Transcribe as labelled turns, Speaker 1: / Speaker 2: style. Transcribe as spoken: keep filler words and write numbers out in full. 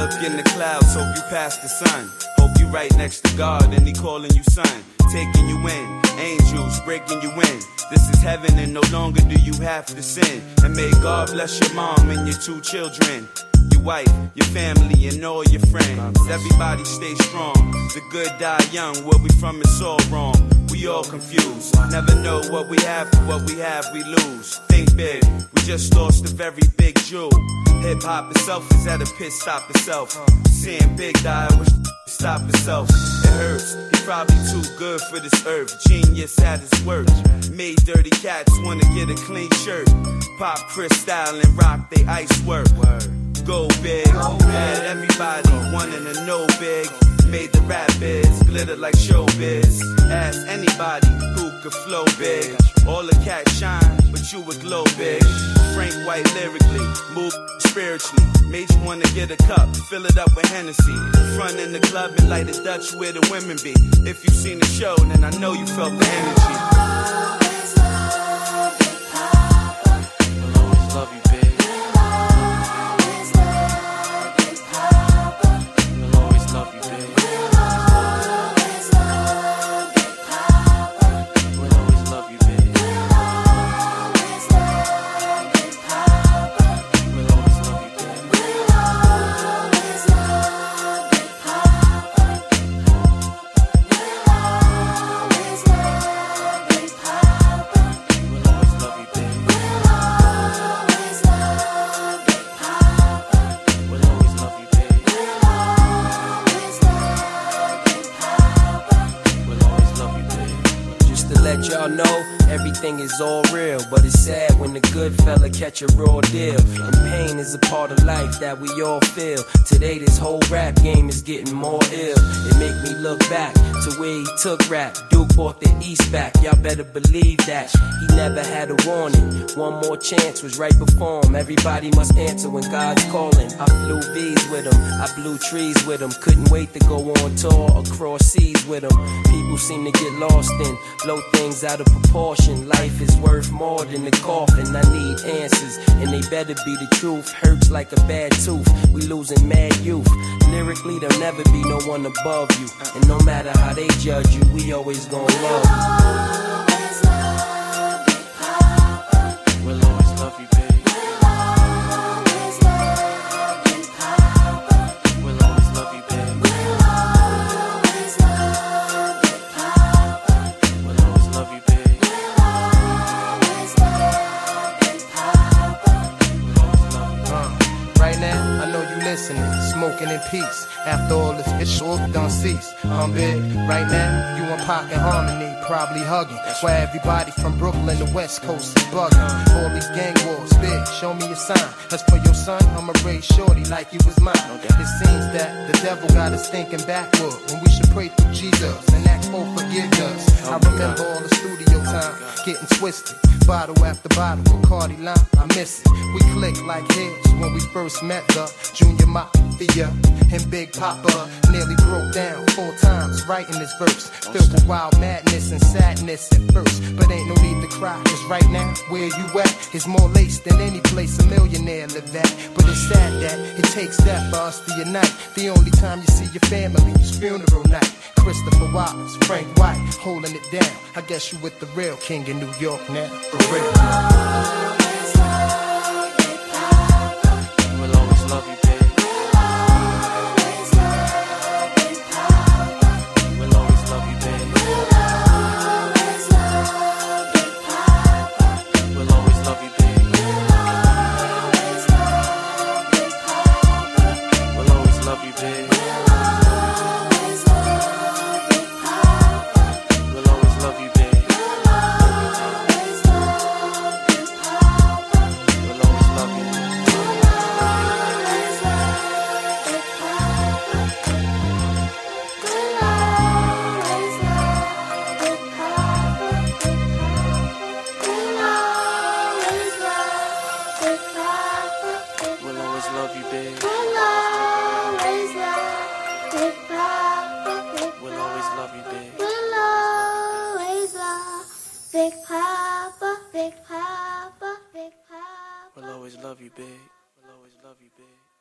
Speaker 1: Look in the clouds, hope you pass the sun. Hope you right next to God and he calling you son. Taking you in, angels breaking you in. This is heaven and no longer do you have to sin. And may God bless your mom and your two children, your wife, your family, and all your friends. Everybody stay strong. The good die young. Where we from is all wrong. We all confused. Never know what we have. For what we have, we lose. Think big. We just lost a very big jewel. Hip hop itself is at a pit stop itself. Seeing Big die, I wish stop itself. It hurts. He probably too good for this earth. Genius at his work. Made dirty cats wanna get a clean shirt. Pop Cristal and rock they ice work. Go big, had everybody wanting to know big. Made the rap biz glitter like showbiz. Ask anybody who could flow big. All the cats shine, but you would glow big. Frank White lyrically, move spiritually. Made you wanna get a cup, fill it up with Hennessy. Front in the club and light a Dutch where the women be. If you seen the show, then I know you felt the energy. I'll always love you, big.
Speaker 2: Let y'all know everything is all real, but it's sad when the good fella catch a raw deal. And pain is a part of life that we all feel. Today this whole rap game is getting more ill. It make me look back to where he took rap. Duke bought the East back, y'all better believe that. He never had a warning, one more chance was right before him. Everybody must answer when God's calling. I flew V's with him, I blew trees with him. Couldn't wait to go on tour across seas with him. People seem to get lost in blow things out of proportion. Life is worth more than the coffin. I need answers, and they better be the truth. Hurts like a bad tooth, we losing mad youth. Lyrically, there'll never be no one above you. And no matter how they judge you, we always gon' love you.
Speaker 1: We'll always love you, baby.
Speaker 3: Smoking in peace. After all this bitch shit done cease. I'm big right now. You and Pac in harmony, probably hugging. While everybody from Brooklyn to West Coast is bugging. All these gang wars, big. Show me a sign. As for your son, I'ma raise shorty like he was mine. It seems that the devil got us thinking backward when we should pray through Jesus and ask for forgiveness. I remember all the studio time getting twisted. Bottle after bottle, Bacardi line, I miss it. We clicked like heads when we first met the Junior Mafia and Big Papa. Nearly broke down four times writing this verse. Filled with wild madness and sadness at first. But ain't no need to cry, cause right now, where you at is more lace than any place a millionaire live at. But it's sad that it takes that for us to unite. The only time you see your family is funeral night. Christopher Wallace, Frank White, holding it down. I guess you with the real king in New York now. For real.
Speaker 1: We'll always love you, baby. We'll always love you, baby. We'll always love you, baby. We'll always love you, baby. Love you, babe. We'll always love Big Papa. We'll always love you, babe. We'll always love Big Papa, Big Papa, Big Papa. We'll always love you, babe. We'll always love you, babe.